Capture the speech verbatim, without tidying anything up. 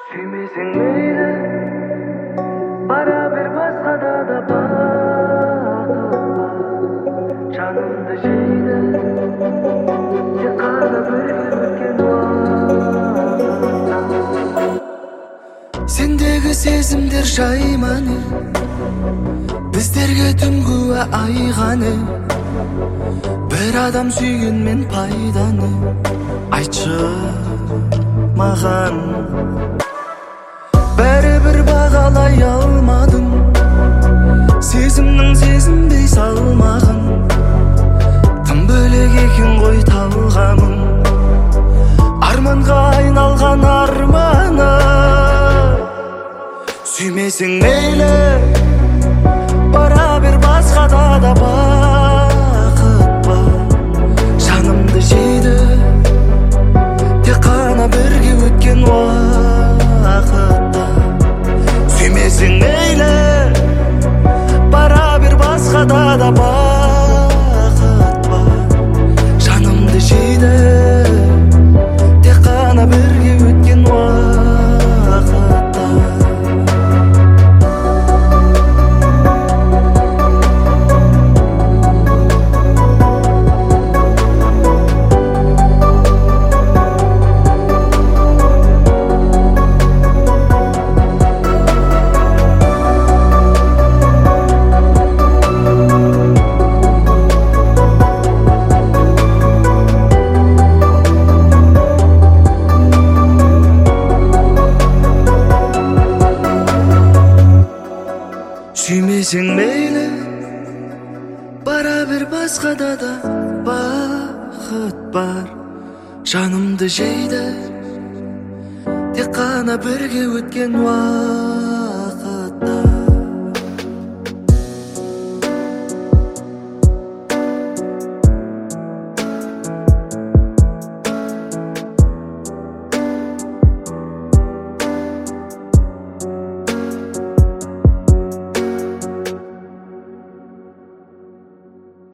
Сүймесең мейлі, бара бер басқада да бақыт бар. Жанымды жейді, тек қана бірге өткен уақыт. Сендегі сезімдер жайманы, біздерге түнгі айғаны. Бір адам сүйгенмен пайданы, айтшы маған. Бәрібір бағалай алмадым сезімнің сезінбей салмағын. Тым бөлек екен ғой талғамым, арманға айналған арманы. Сүймесең мейлі, бара бер басқада да бақыт бар. Жанымды жейді, тек қана бірге өткен уақытта. Сүймесең мейлі, бара бер басқада да бақыт бар. Жанымды жейді, тек қана бірге өткен уақытта. Сүймесең мейлі, бара бер басқада да бақыт бар. Жанымды жейді, тек қана бірге өткен уақыт.